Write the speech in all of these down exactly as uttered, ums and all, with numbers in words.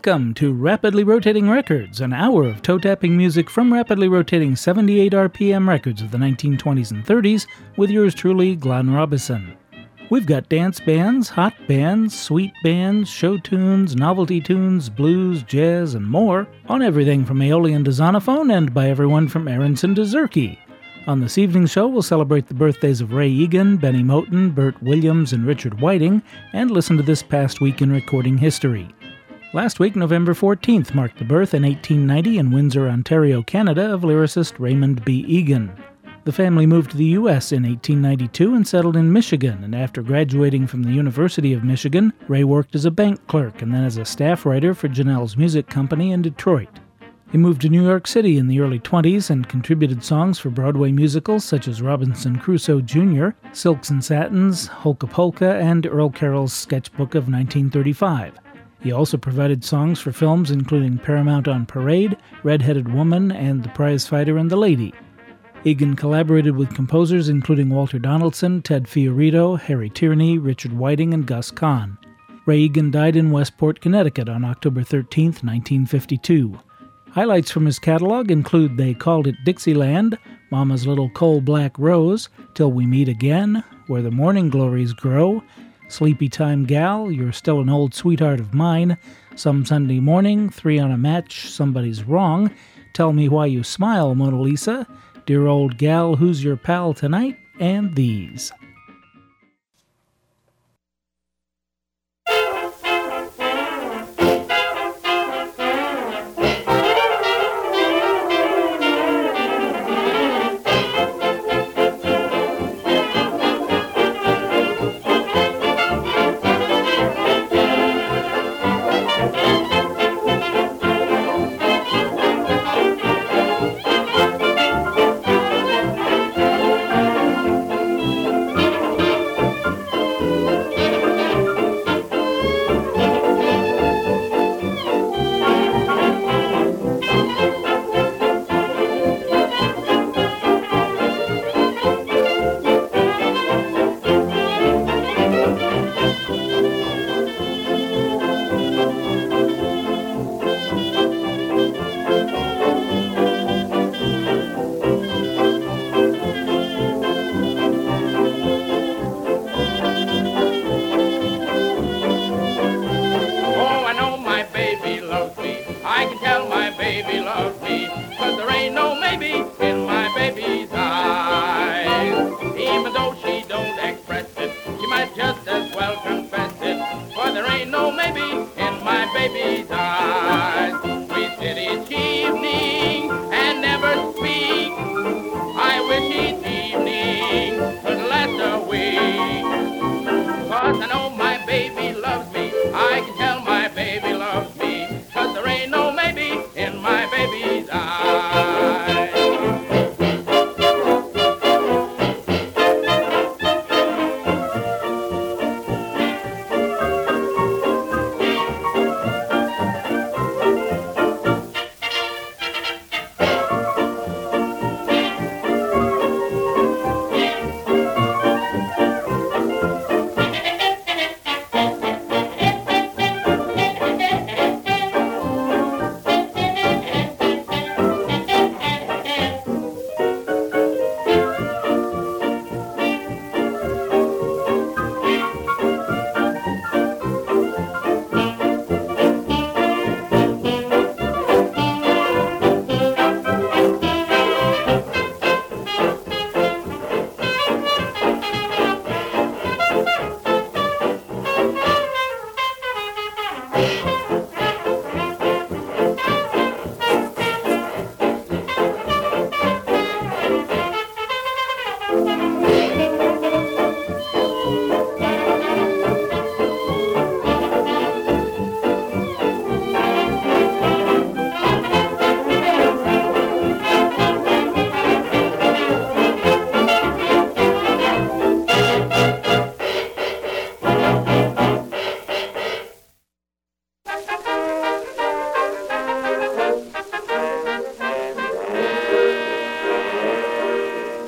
Welcome to Rapidly Rotating Records, an hour of toe-tapping music from rapidly rotating seventy-eight R P M records of the nineteen twenties and thirties with yours truly, Glenn Robison. We've got dance bands, hot bands, sweet bands, show tunes, novelty tunes, blues, jazz, and more on everything from Aeolian to Zonophone and by everyone from Aronson to Zurke. On this evening's show, we'll celebrate the birthdays of Ray Egan, Benny Moten, Bert Williams, and Richard Whiting, and listen to this past week in recording history. Last week, November fourteenth, marked the birth in eighteen ninety in Windsor, Ontario, Canada, of lyricist Raymond B. Egan. The family moved to the U S in eighteen ninety-two and settled in Michigan, and after graduating from the University of Michigan, Ray worked as a bank clerk and then as a staff writer for Janelle's Music Company in Detroit. He moved to New York City in the early twenties and contributed songs for Broadway musicals such as Robinson Crusoe Junior, Silks and Satins, Holka Polka, and Earl Carroll's Sketchbook of nineteen thirty-five. He also provided songs for films including Paramount on Parade, Red-Headed Woman, and The Prize Fighter and the Lady. Egan collaborated with composers including Walter Donaldson, Ted Fiorito, Harry Tierney, Richard Whiting, and Gus Kahn. Ray Egan died in Westport, Connecticut on October thirteenth, nineteen fifty-two. Highlights from his catalog include They Called It Dixieland, Mama's Little Coal Black Rose, Till We Meet Again, Where the Morning Glories Grow, Sleepy Time Gal, You're Still an Old Sweetheart of Mine, Some Sunday Morning, Three on a Match, Somebody's Wrong, Tell Me Why You Smile, Mona Lisa, Dear Old Gal, Who's Your Pal Tonight, and these.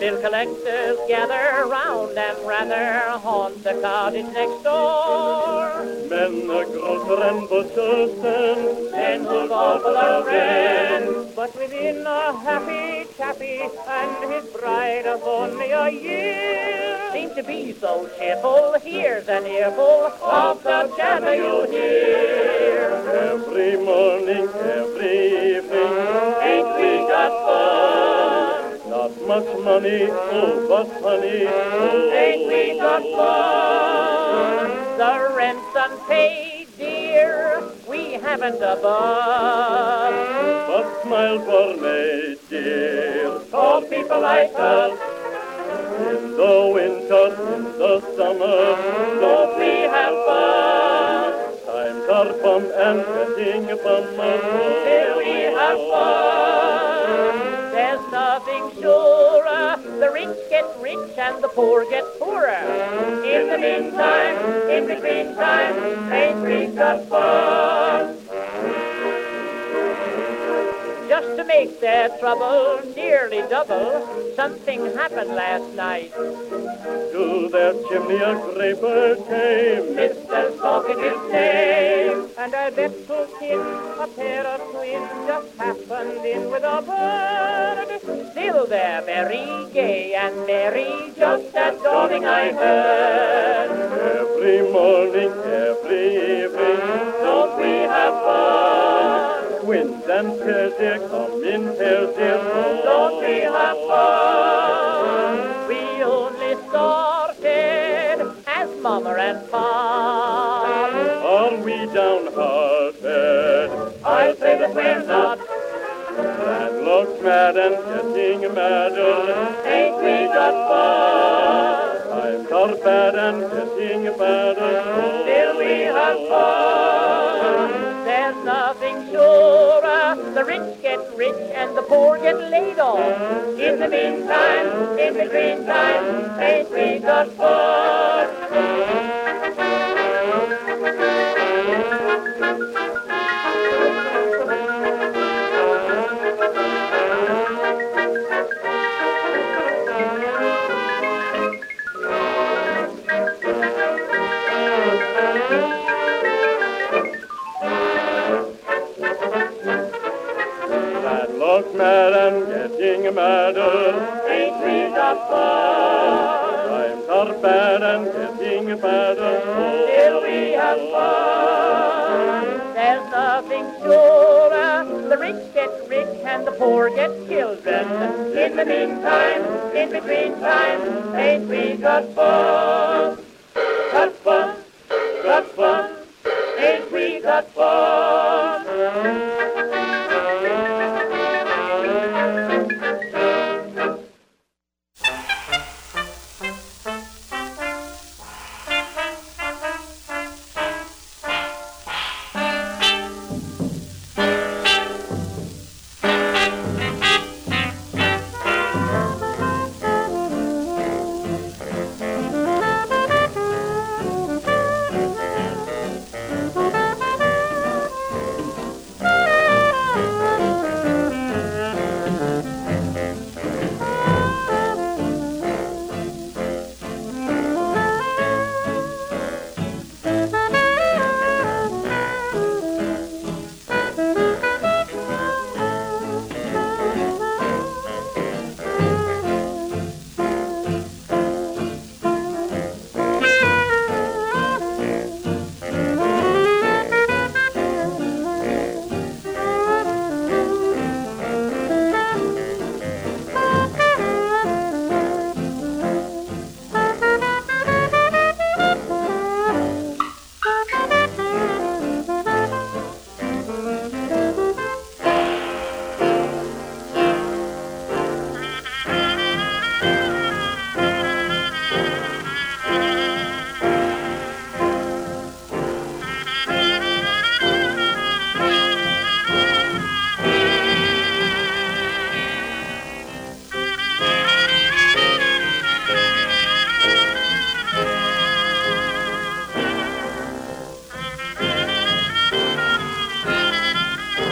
till collectors gather round and rather haunt the cottage next door. Men gråter än på kusten, Men who's awful a friend, but within a happy chappy and his bride of only a year seem to be so cheerful. Here's an earful of the chatter you hear. every morning, every evening, Ain't we got fun? not much money, oh, but honey, oh. Ain't we got fun? The rent's unpaid, dear, we haven't a bun. But smile for me, dear, All people like us, in the winter, in the summer, don't we have fun? times are bum and getting bummer. Till we have fun. There's nothing surer, the rich get rich and the poor get poorer. In the meantime, in between time, ain't we got fun? Just to make their trouble nearly double, something happened last night. To their chimney a graper came, Mister Stalking his name, and I bet to him a pair of twins just happened in with a bird. Still they're very gay and merry, just at dawning I heard. every morning, every evening, Don't we have fun? winds and tears, they come in pairs, dear. Don't we have fun? We only started as mama and pa. Are we downhearted? I'll say that we're not. Landlord's mad and getting madder. Ain't we got fun? Times are bad and getting badder. Still we have fun. There's nothing surer, the rich get rich and the poor get laid off. In the meantime, in between time, ain't we got fun? Landlord's mad and getting madder. Ain't we got fun? Times are bad and getting badder. Still we have fun. There's nothing surer, the rich get rich and the poor get children. In the meantime, in between time, ain't we got fun? Got fun, got fun, ain't we got fun?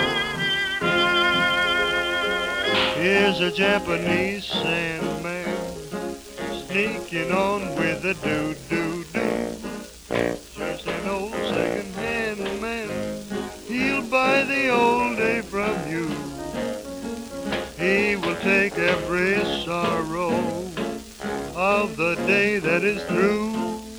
Here's a Japanese sandman sneaking on with a do-do-do. Just an old second-hand man, he'll buy the old day from you. He will take every sorrow of the day that is through,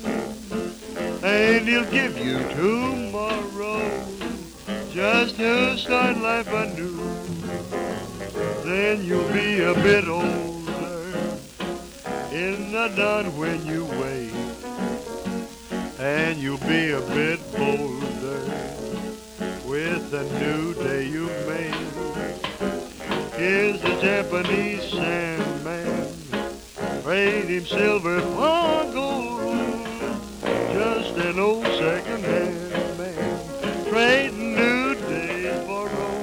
and he'll give you tomorrow just to start life anew. Then you'll be a bit older in the dawn when you wake, and you'll be a bit bolder with the new day you made. Here's the Japanese Sandman, trade him silver for gold. Just an old second-hand man, trading new days for old.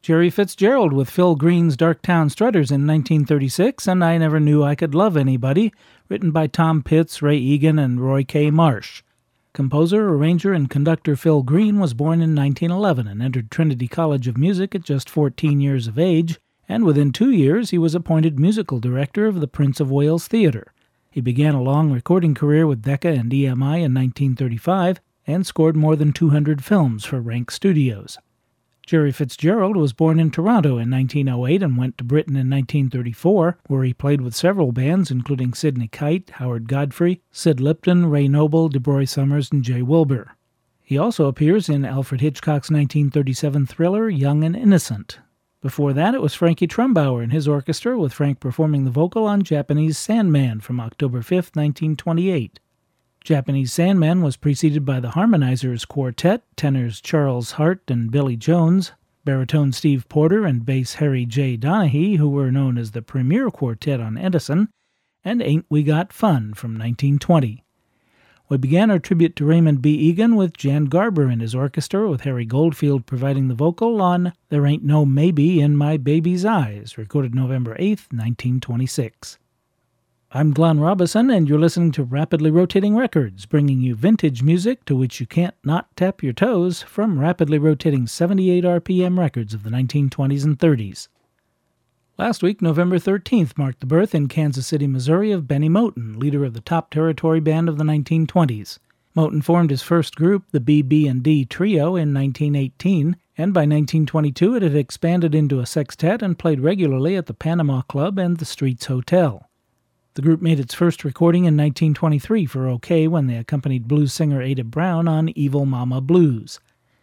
Jerry Fitzgerald with Phil Green's Darktown Strutters in nineteen thirty-six, and I Never Knew I Could Love Anybody, written by Tom Pitts, Ray Egan, and Roy K. Marsh. Composer, arranger, and conductor Phil Green was born in nineteen eleven and entered Trinity College of Music at just fourteen years of age, and within two years he was appointed musical director of the Prince of Wales Theatre. He began a long recording career with Decca and E M I in nineteen thirty-five and scored more than two hundred films for Rank Studios. Jerry Fitzgerald was born in Toronto in nineteen oh eight and went to Britain in nineteen thirty-four, where he played with several bands including Sidney Kite, Howard Godfrey, Sid Lipton, Ray Noble, DeBroy Summers, and Jay Wilbur. He also appears in Alfred Hitchcock's nineteen thirty-seven thriller Young and Innocent. Before that, it was Frankie Trumbauer and his orchestra, with Frank performing the vocal on Japanese Sandman from October fifth, nineteen twenty-eight. Japanese Sandman was preceded by the Harmonizers Quartet, tenors Charles Hart and Billy Jones, baritone Steve Porter and bass Harry J. Donahue, who were known as the Premier Quartet on Edison, and Ain't We Got Fun from nineteen twenty. We began our tribute to Raymond B. Egan with Jan Garber and his orchestra, with Harry Goldfield providing the vocal on There Ain't No Maybe in My Baby's Eyes, recorded November eighth, nineteen twenty-six. I'm Glenn Robison, and you're listening to Rapidly Rotating Records, bringing you vintage music to which you can't not tap your toes from rapidly rotating seventy-eight R P M records of the nineteen twenties and thirties. Last week, November thirteenth, marked the birth in Kansas City, Missouri of Benny Moten, leader of the Top Territory Band of the nineteen twenties. Moten formed his first group, the B B and D Trio, in nineteen eighteen, and by nineteen twenty-two it had expanded into a sextet and played regularly at the Panama Club and the Streets Hotel. The group made its first recording in nineteen twenty-three for OK when they accompanied blues singer Ada Brown on Evil Mama Blues.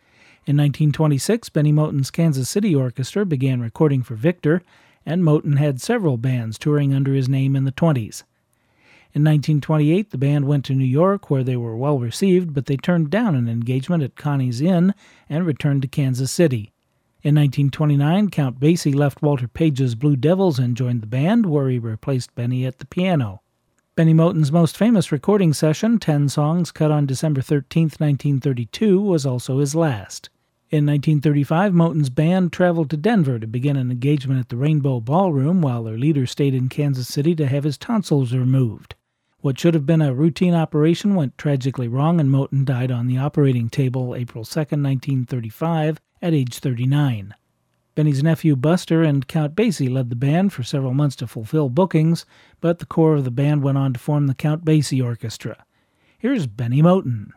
In nineteen twenty-six, Benny Moten's Kansas City Orchestra began recording for Victor, and Moten had several bands touring under his name in the twenties. In nineteen twenty-eight, the band went to New York, where they were well received, but they turned down an engagement at Connie's Inn and returned to Kansas City. In nineteen twenty-nine, Count Basie left Walter Page's Blue Devils and joined the band, where he replaced Benny at the piano. Benny Moten's most famous recording session, Ten Songs cut on December thirteenth, nineteen thirty-two, was also his last. In nineteen thirty-five, Moten's band traveled to Denver to begin an engagement at the Rainbow Ballroom, while their leader stayed in Kansas City to have his tonsils removed. What should have been a routine operation went tragically wrong, and Moten died on the operating table April second, nineteen thirty-five, at age thirty-nine. Benny's nephew Buster and Count Basie led the band for several months to fulfill bookings, but the core of the band went on to form the Count Basie Orchestra. Here's Benny Moten.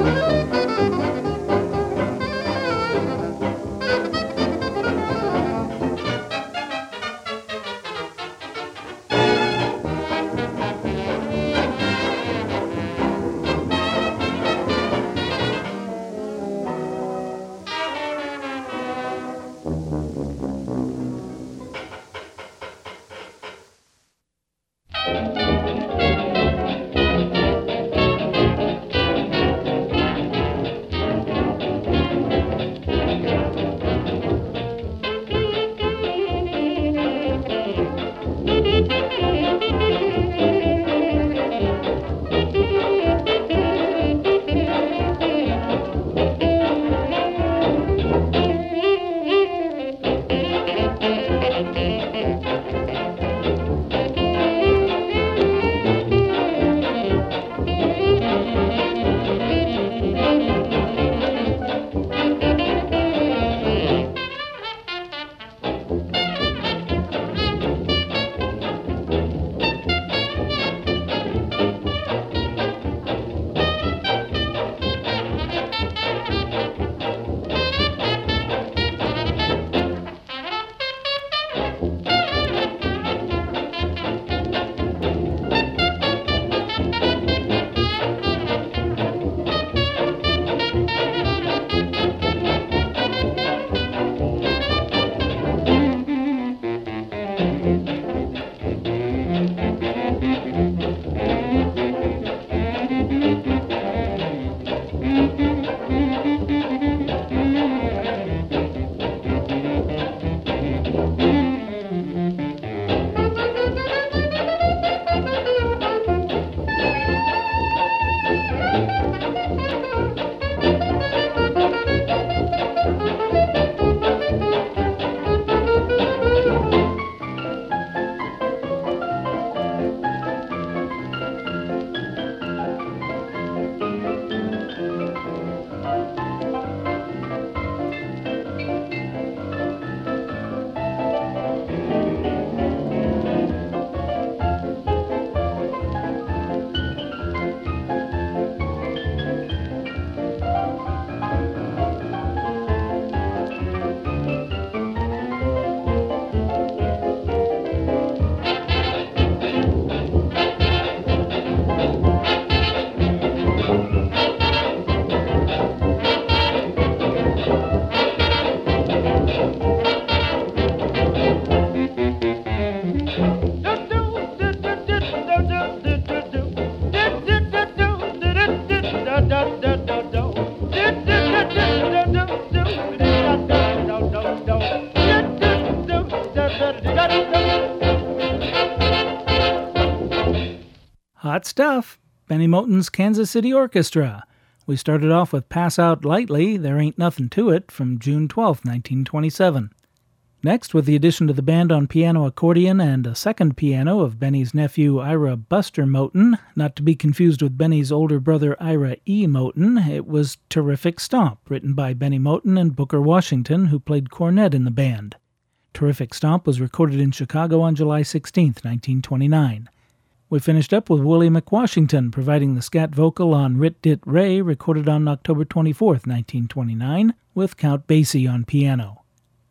Hot stuff. Benny Moten's Kansas City Orchestra. We started off with Pass Out Lightly, There Ain't Nothin' to It, from June twelfth, nineteen twenty-seven. Next, with the addition to the band on piano accordion and a second piano of Benny's nephew Ira Buster Moten, not to be confused with Benny's older brother Ira E. Moten, it was Terrific Stomp, written by Benny Moten and Booker Washington, who played cornet in the band. Terrific Stomp was recorded in Chicago on July sixteenth, nineteen twenty-nine. We finished up with Willie McWashington providing the scat vocal on Rit Dit Ray, recorded on October twenty-fourth, nineteen twenty-nine, with Count Basie on piano.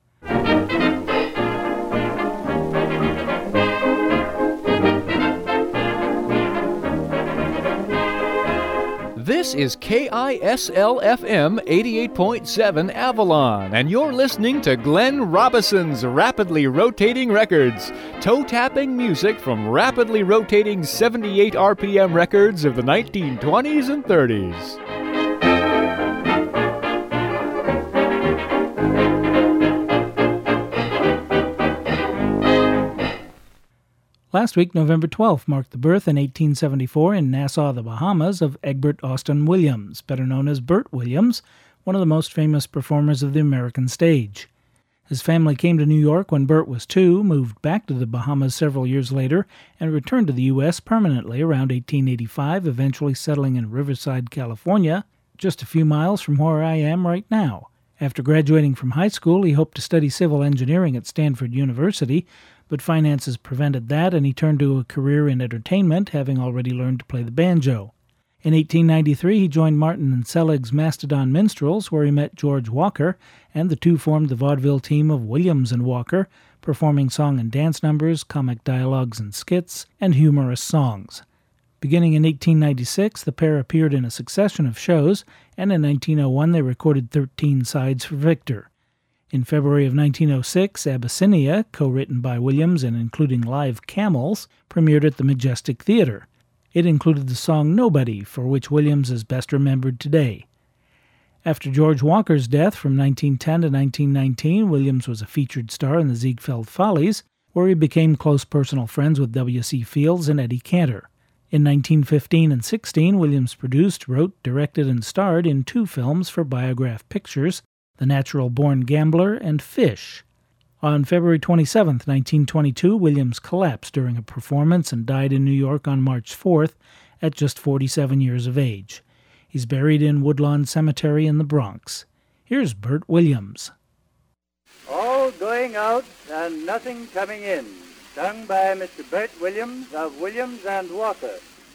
This is K I S L F M eighty-eight point seven Avalon, and you're listening to Glenn Robison's Rapidly Rotating Records, toe-tapping music from rapidly rotating seventy-eight R P M records of the nineteen twenties and thirties. Last week, November twelfth, marked the birth in eighteen seventy-four in Nassau, the Bahamas, of Egbert Austin Williams, better known as Bert Williams, one of the most famous performers of the American stage. His family came to New York when Bert was two, moved back to the Bahamas several years later, and returned to the U S permanently around eighteen eighty-five, eventually settling in Riverside, California, just a few miles from where I am right now. After graduating from high school, he hoped to study civil engineering at Stanford University, but finances prevented that, and he turned to a career in entertainment, having already learned to play the banjo. In eighteen ninety-three, he joined Martin and Selig's Mastodon Minstrels, where he met George Walker, and the two formed the vaudeville team of Williams and Walker, performing song and dance numbers, comic dialogues and skits, and humorous songs. Beginning in eighteen ninety-six, the pair appeared in a succession of shows, and in nineteen oh one they recorded thirteen sides for Victor. In February of nineteen oh six, Abyssinia, co-written by Williams and including live camels, premiered at the Majestic Theater. It included the song Nobody, for which Williams is best remembered today. After George Walker's death from nineteen ten to nineteen nineteen, Williams was a featured star in the Ziegfeld Follies, where he became close personal friends with W C Fields and Eddie Cantor. In nineteen fifteen and sixteen, Williams produced, wrote, directed, and starred in two films for Biograph Pictures, The Natural Born Gambler and Fish. On February twenty-seventh, nineteen twenty-two, Williams collapsed during a performance and died in New York on March fourth at just forty-seven years of age. He's buried in Woodlawn Cemetery in the Bronx. Here's Bert Williams. All going out and nothing coming in, sung by Mister Bert Williams of Williams and Walker.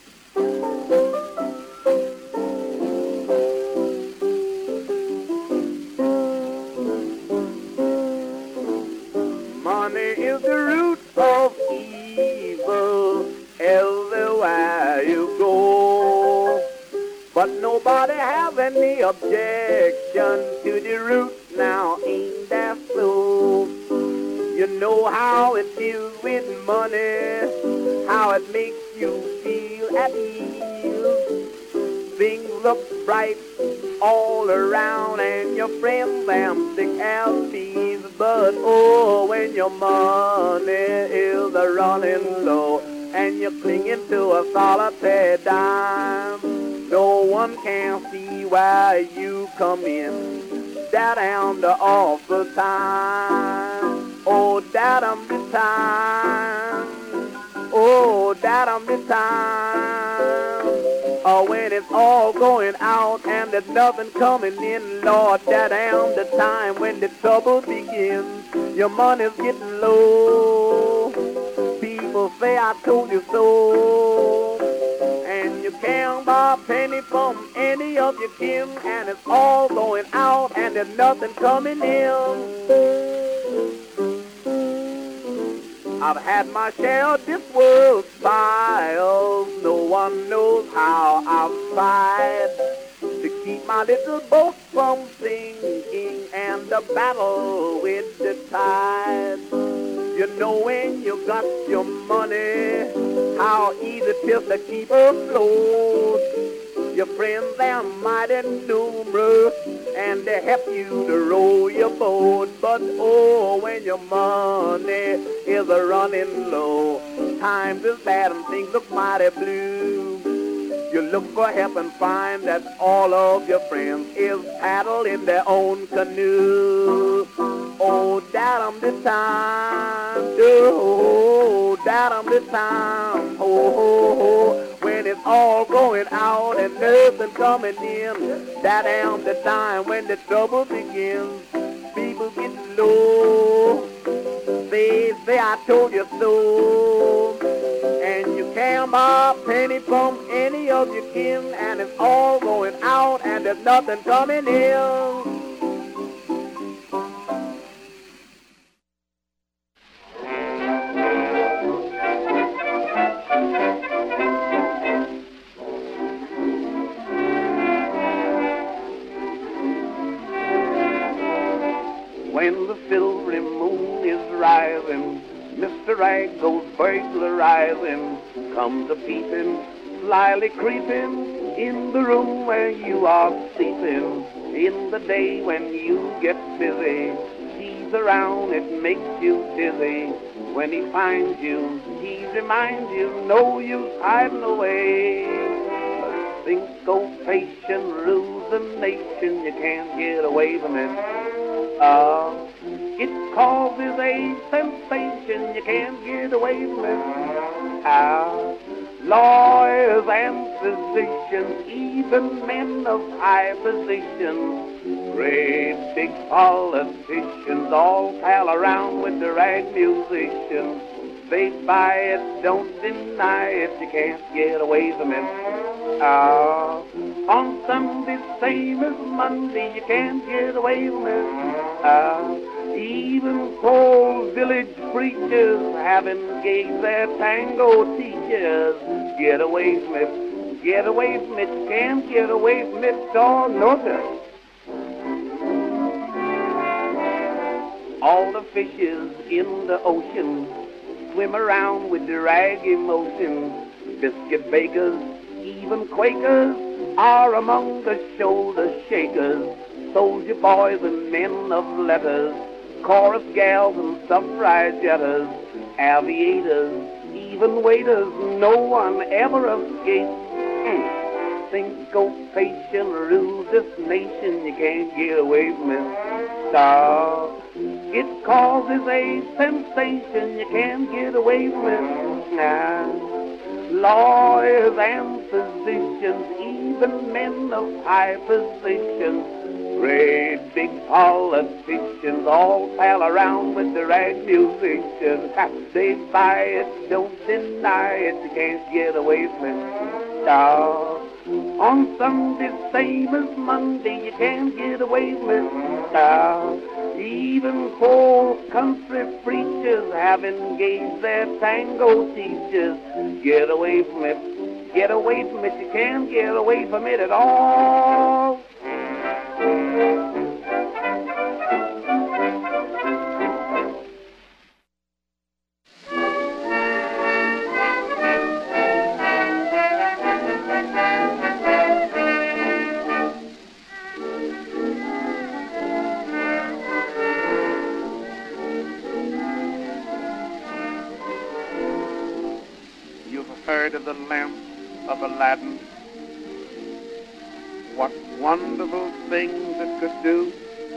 Money is the root of evil everywhere you go. But nobody have any objection to the root now, ain't that so? You know how it feels with money, how it makes you feel at ease. Things look bright all around and your friends them sick as peas. But oh, when your money is a running low and you're clinging to a solitary dime, no one can see why you come in that am the awful time. Oh, that am the time. Oh, that am the time. Oh, when it's all going out and there's nothing coming in, Lord, that am the time when the trouble begins. Your money's getting low. People say I told you so. And you can't buy a penny from any of your kin, and it's all going out and there's nothing coming in. I've had my share of this world's trials. No one knows how I've tried to keep my little boat from sinking and the battle with the tide. You know when you got your money, how easy it is to keep afloat. Your friends, they're mighty numerous, and they help you to row your boat. But oh, when your money is a running low, times is bad and things look mighty blue. You look for help and find that all of your friends is paddled in their own canoe. Oh, that am the time, oh, that am the time, oh, oh, oh, when it's all going out and nothing coming in, that am the time when the trouble begins. People get low, they say I told you so, and you can't buy a penny from any of your kin, and it's all going out and there's nothing coming in. When the silvery moon is rising, Mister Rag goes burglarizing, comes a peeping, slyly creeping in the room where you are sleeping. In the day when you get busy, he's around, it makes you dizzy. When he finds you, he reminds you, no use hiding away. Syncopation rules the nation, you can't get away from it. Ah, uh, it causes a sensation, you can't get away from it. Ah, uh, lawyers and physicians, even men of high position, great big politicians, all pal around with the rag musicians. They buy it, don't deny it, you can't get away from it. Ah, on Sunday, same as Monday, you can't get away from it. Ah, even poor village preachers have engaged their tango teachers. Get away from it, get away from it, you can't get away from it, oh no sir. All the fishes in the ocean swim around with drag emotion. Biscuit bakers, even Quakers, are among the shoulder shakers. Soldier boys and men of letters, chorus gals and suffragettes, aviators, even waiters, no one ever escapes. Mm. Syncopation rules this nation, you can't get away from it. Star. It causes a sensation, you can't get away from it. Nah. Lawyers and physicians, even men of high position, great big politicians, all pal around with the rag musicians. They buy it, don't deny it, you can't get away from it. Oh. On Sunday, same as Monday, you can't get away from it. Oh. Even poor country preachers have engaged their tango teachers. Get away from it, get away from it, you can't get away from it at all. Of the lamp of Aladdin, what wonderful things it could do.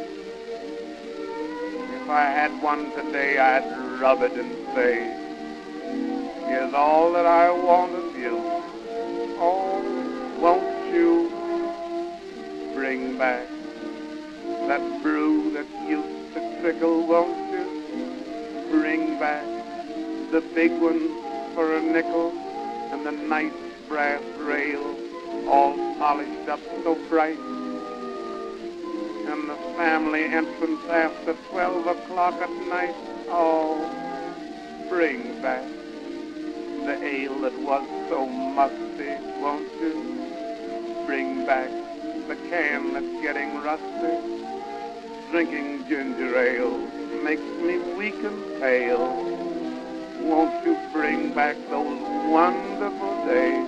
If I had one today, I'd rub it and say, here's all that I want of you. Oh, won't you bring back that brew that used to trickle? Won't you bring back the big one for a nickel? And the nice brass rail, all polished up so bright. And the family entrance after twelve o'clock at night. Oh, bring back the ale that was so musty, won't you? Bring back the can that's getting rusty. Drinking ginger ale makes me weak and pale. Won't you bring back those wonderful days?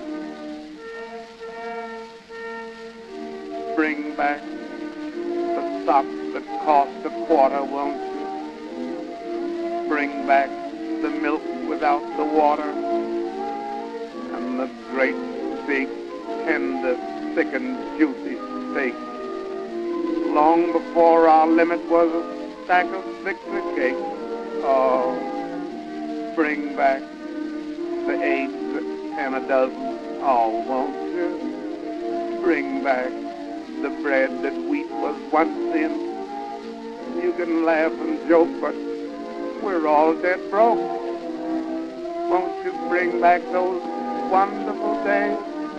Bring back the socks that cost a quarter, won't you? Bring back the milk without the water, and the great, big, tender, thick and juicy steak. Long before our limit was a stack of victory cake. Oh, bring back the eggs and a dozen, oh, won't you? Bring back the bread that wheat was once in. You can laugh and joke, but we're all dead broke. Won't you bring back those wonderful days?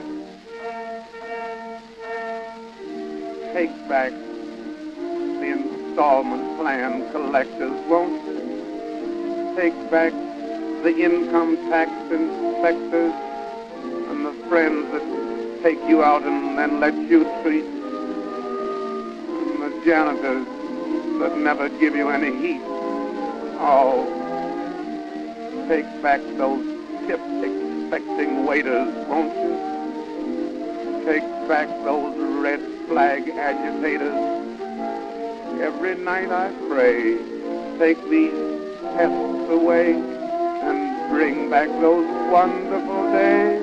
Take back the installment plan collectors, won't you? Take back the income tax inspectors and the friends that take you out and then let you treat, and the janitors that never give you any heat. Oh, take back those tip-expecting waiters, won't you? Take back those red flag agitators. Every night I pray, take these pests away and bring back those wonderful days.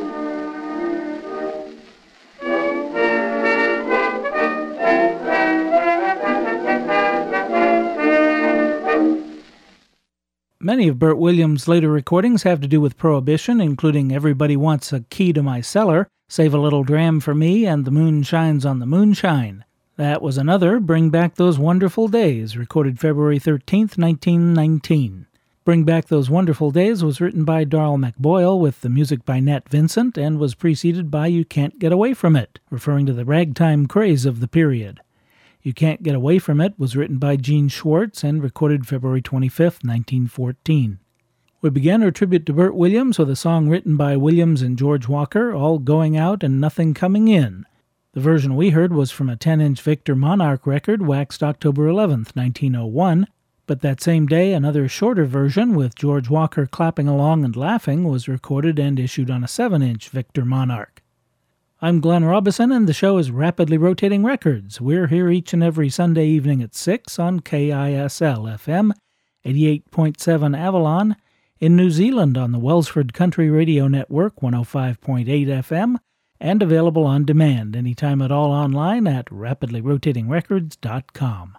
Many of Bert Williams' later recordings have to do with Prohibition, including Everybody Wants a Key to My Cellar, Save a Little Dram for Me, and The Moon Shines on the Moonshine. That was another Bring Back Those Wonderful Days, recorded February thirteenth, nineteen nineteen. Bring Back Those Wonderful Days was written by Darrell McBoyle with the music by Nat Vincent and was preceded by You Can't Get Away From It, referring to the ragtime craze of the period. You Can't Get Away From It was written by Gene Schwartz and recorded February twenty-fifth, nineteen fourteen. We began our tribute to Bert Williams with a song written by Williams and George Walker, All Going Out and Nothing Coming In. The version we heard was from a ten-inch Victor Monarch record waxed October eleventh, nineteen oh one, but that same day another shorter version with George Walker clapping along and laughing was recorded and issued on a seven-inch Victor Monarch. I'm Glenn Robison, and the show is Rapidly Rotating Records. We're here each and every Sunday evening at six on K I S L F M, eighty-eight point seven Avalon, in New Zealand on the Welsford Country Radio Network, one oh five point eight F M, and available on demand anytime at all online at rapidly rotating records dot com.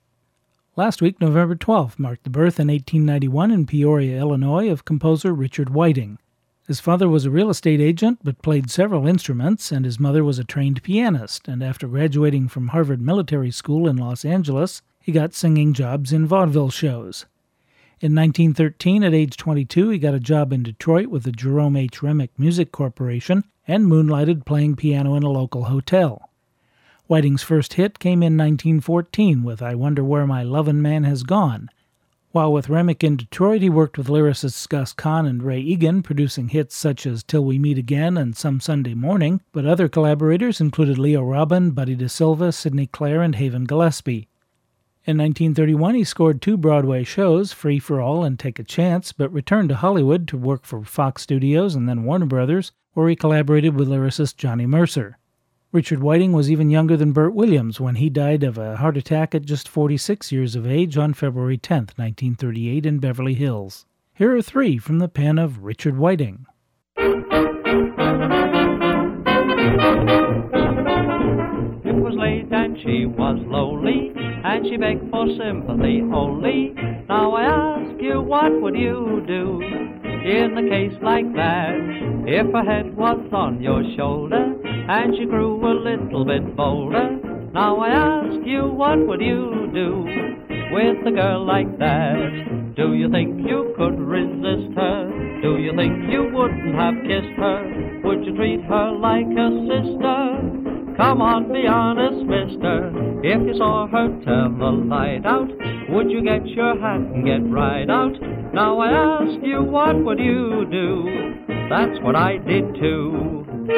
Last week, November twelfth, marked the birth in eighteen ninety-one in Peoria, Illinois, of composer Richard Whiting. His father was a real estate agent but played several instruments, and his mother was a trained pianist, and after graduating from Harvard Military School in Los Angeles, he got singing jobs in vaudeville shows. In nineteen thirteen, at age twenty-two, he got a job in Detroit with the Jerome H. Remick Music Corporation and moonlighted playing piano in a local hotel. Whiting's first hit came in nineteen fourteen with I Wonder Where My Lovin' Man Has Gone. While with Remick in Detroit, he worked with lyricists Gus Kahn and Ray Egan, producing hits such as Till We Meet Again and Some Sunday Morning, but other collaborators included Leo Robin, Buddy DeSilva, Sidney Clare, and Haven Gillespie. In nineteen thirty-one, he scored two Broadway shows, Free for All and Take a Chance, but returned to Hollywood to work for Fox Studios and then Warner Brothers, where he collaborated with lyricist Johnny Mercer. Richard Whiting was even younger than Bert Williams when he died of a heart attack at just forty-six years of age on February tenth, nineteen thirty-eight in Beverly Hills. Here are three from the pen of Richard Whiting. It was late and she was lonely, and she begged for sympathy only. Now I ask you, what would you do in a case like that? If her head was on your shoulder and she grew a little bit bolder, now I ask you, what would you do with a girl like that? Do you think you could resist her? Do you think you wouldn't have kissed her? Would you treat her like a sister? Come on, be honest, mister. If you saw her turn the light out, would you get your hat and get right out? Now I ask you, what would you do? That's what I did too.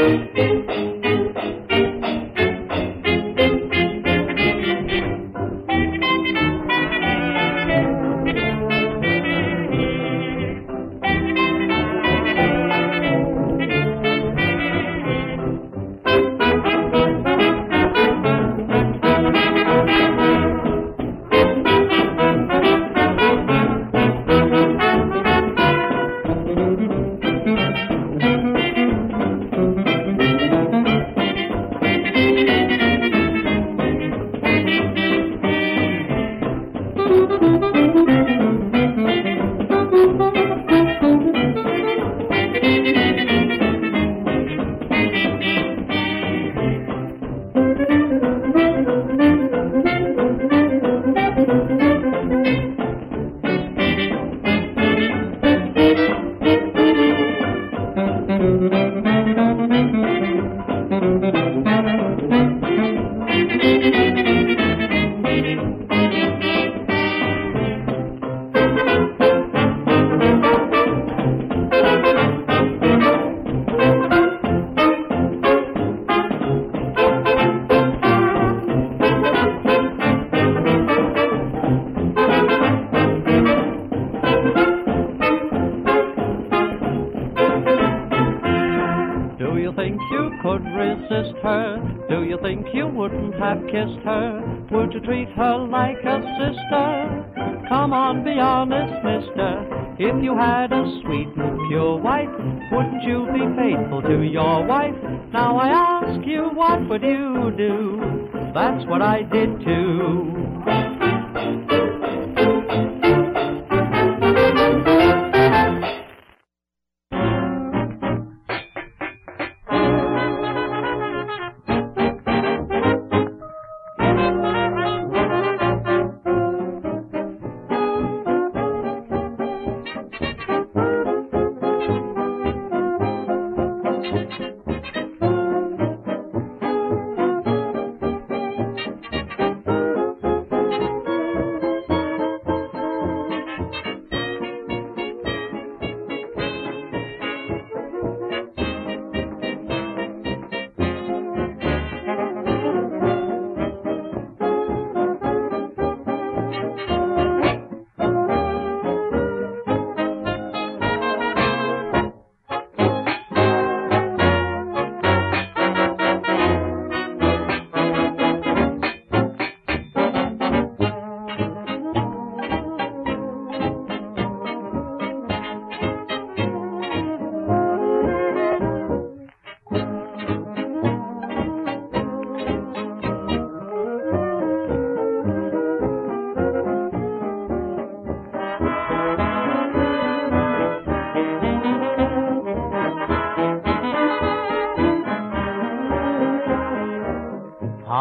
Kissed her, would you treat her like a sister? Come on, be honest, mister. If you had a sweet and pure wife, wouldn't you be faithful to your wife? Now I ask you, what would you do? That's what I did too.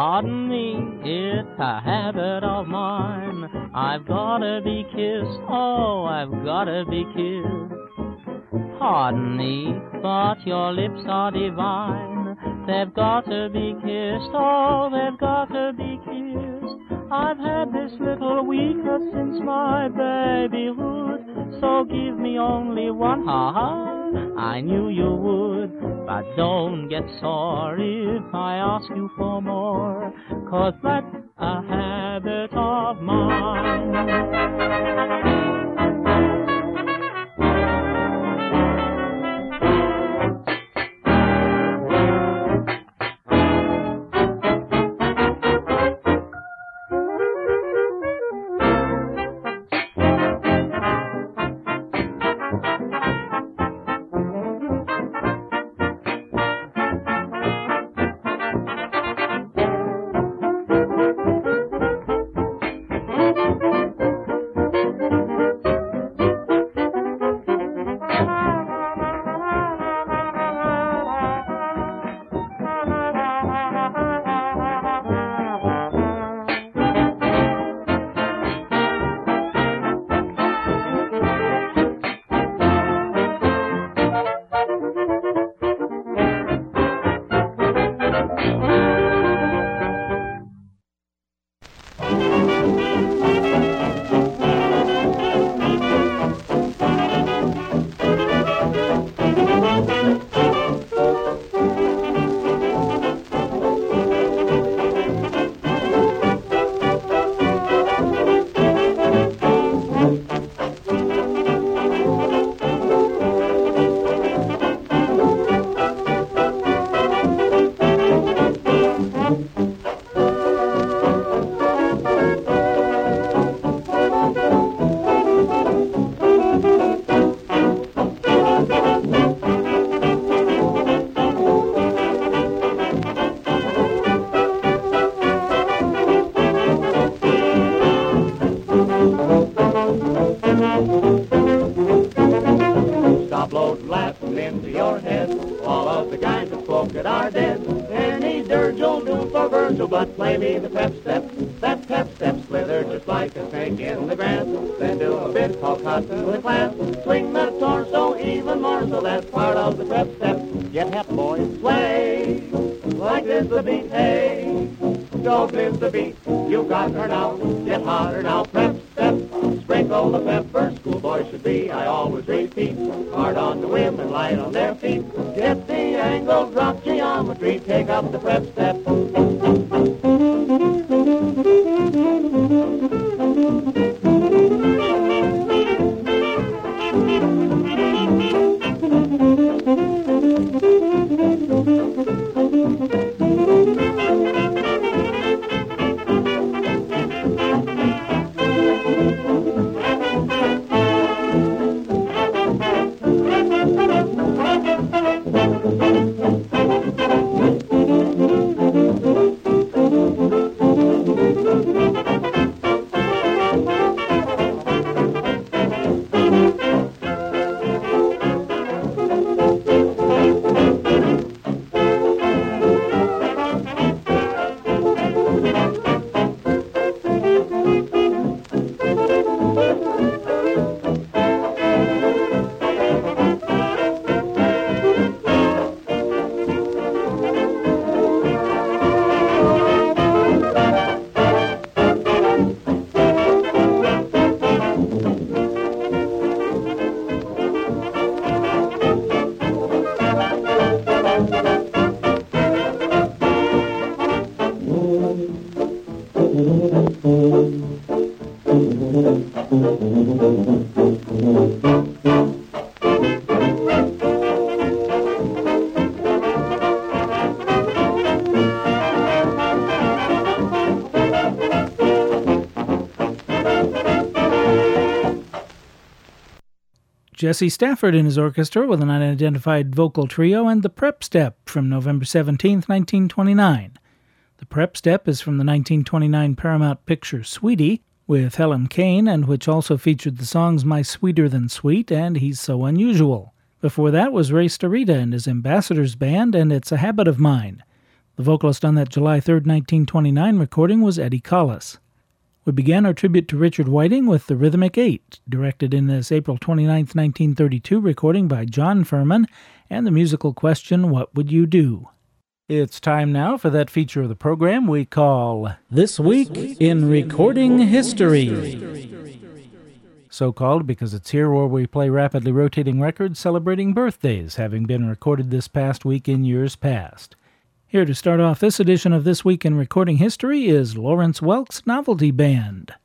Pardon me, it's a habit of mine. I've gotta be kissed, oh, I've gotta be kissed. Pardon me, but your lips are divine. They've gotta be kissed, oh, they've gotta be kissed. I've had this little weakness since my babyhood, so give me only one, ha-ha. I knew you would, but don't get sore if I ask you for more, 'cause that's a habit of mine. But play me the pep step. That pep step slither just like a snake in the grass. Then do a bit called cotton with a class. Swing the torso even more, so that's part of the prep step. Get hep, boys, sway like this the beat. Hey, don't miss the beat. You got her now. Get hotter now. Prep step. Sprinkle the pepper. Schoolboys should be. I always repeat. Hard on the women, light on their feet. Get the angle, drop geometry. Take up the prep step. Jesse Stafford and his orchestra with an unidentified vocal trio, and the Prep Step from November seventeenth, nineteen twenty-nine. The Prep Step is from the nineteen twenty-nine Paramount picture Sweetie, with Helen Kane, and which also featured the songs My Sweeter Than Sweet and He's So Unusual. Before that was Ray Starita and his Ambassadors Band, and It's a Habit of Mine. The vocalist on that July third, nineteen twenty-nine recording was Eddie Collis. We began our tribute to Richard Whiting with The Rhythmic Eight, directed in this April twenty-ninth, nineteen thirty-two recording by John Furman, and the musical question, What Would You Do? It's time now for that feature of the program we call This Week in Recording History. So called because it's here where we play rapidly rotating records celebrating birthdays having been recorded this past week in years past. Here to start off this edition of This Week in Recording History is Lawrence Welk's Novelty Band.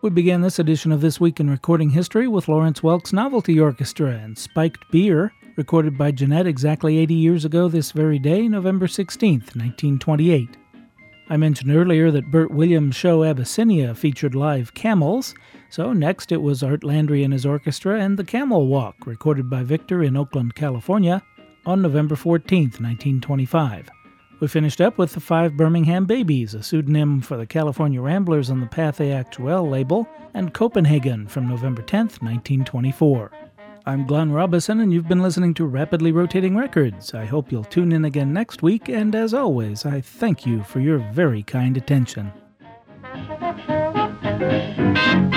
We began this edition of This Week in Recording History with Lawrence Welk's Novelty Orchestra and Spiked Beer, recorded by Jeanette exactly eighty years ago this very day, November sixteenth, nineteen twenty-eight. I mentioned earlier that Bert Williams' show Abyssinia featured live camels, so next it was Art Landry and his orchestra and The Camel Walk, recorded by Victor in Oakland, California, on November fourteenth, nineteen twenty-five. We finished up with the Five Birmingham Babies, a pseudonym for the California Ramblers on the Pathé Actuelle label, and Copenhagen from November tenth, nineteen twenty-four. I'm Glenn Robison, and you've been listening to Rapidly Rotating Records. I hope you'll tune in again next week, and as always, I thank you for your very kind attention.